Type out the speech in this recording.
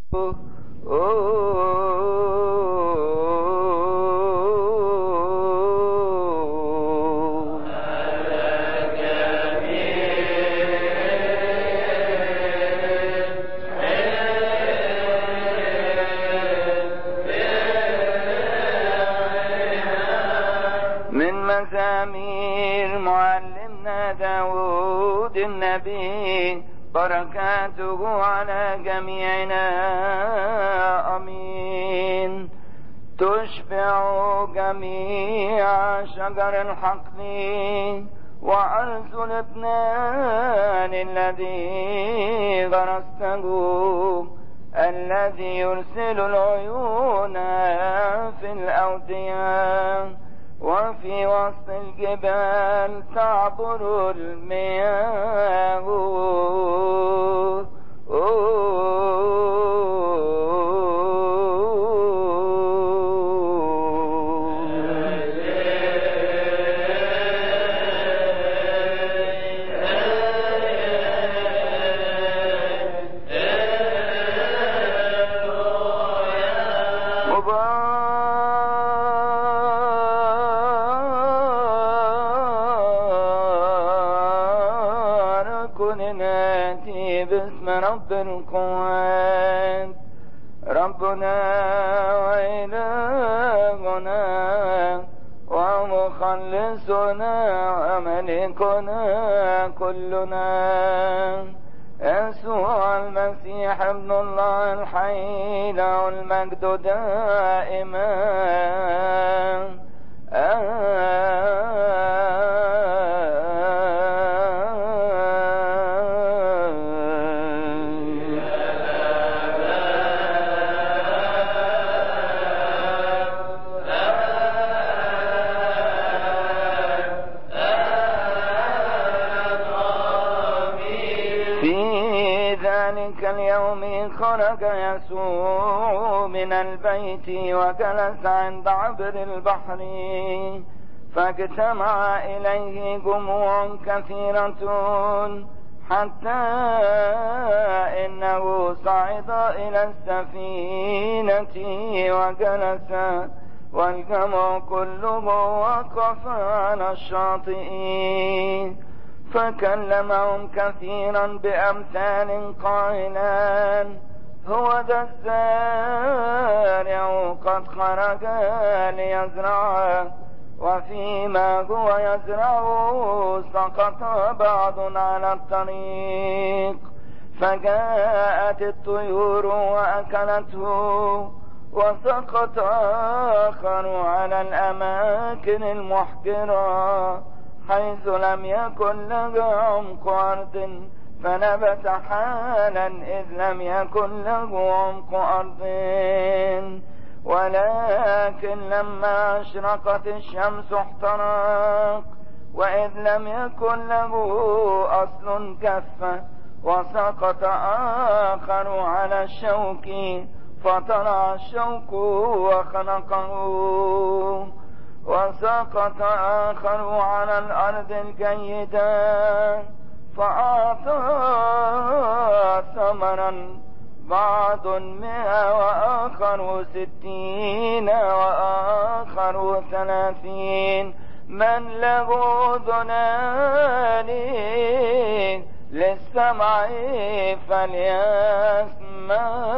من مزامير معلمنا داود النبي، بركاته على جميعنا أمين. تشبع جميع شجر الحقل وأرز لبنان الذي غرسته، الذي يرسل العيون في الأودية، وفي وسط الجبال تعبر المياه. باسم رب القوات، ربنا وإلهنا ومخلصنا وملكنا كلنا، يسوع المسيح ابن الله الحي، له المجد دائما. اليوم خرج يسوع من البيت وجلس عند عبر البحر، فاجتمع إليه جموع كثيرة، حتى إنه صعد إلى السفينة وجلس، والجمع كله وقف على الشاطئ، فكلمهم كثيرا بأمثال قائلا: هو ذا الزارع قد خرج ليزرع، وفيما هو يزرع سقط بعض على الطريق، فجاءت الطيور وأكلته، وسقط آخر على الأماكن المحجرة حيث لم يكن له عمق أرض، فنبت حالا إذ لم يكن له عمق أرض. ولكن لما أشرقت الشمس احترق، وإذ لم يكن له أصل جف، وسقط آخر على الشوك، فطلع الشوك وخنقه، وسقط آخر على الأرض الجيدة، فأعطى ثمرا، بعض 100 وآخر 60 وآخر 30. من له أذنان للسمع فليسمع.